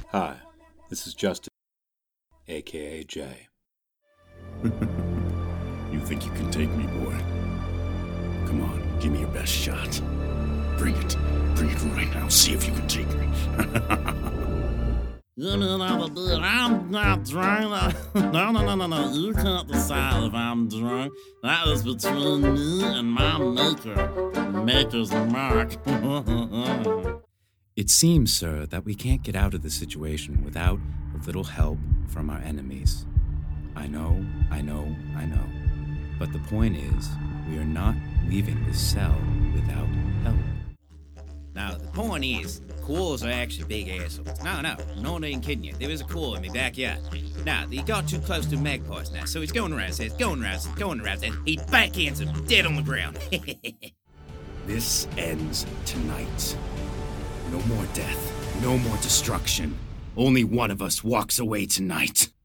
Hi, this is Justin, aka Jay. You think you can take me, boy? Come on, give me your best shot. Bring it right now. See if you can take me. I'm not drunk. No. You can't decide if I'm drunk. That is between me and my maker. Maker's mark. It seems, sir, that we can't get out of the situation without a little help from our enemies. I know. But the point is, we are not leaving this cell without help. Now, the point is, koalas are actually big assholes. No, not even kidding you. There was a koala in my backyard. Now, he got too close to magpies now, so he's going around, and he backhands him dead on the ground. This ends tonight. No more death, no more destruction. Only one of us walks away tonight.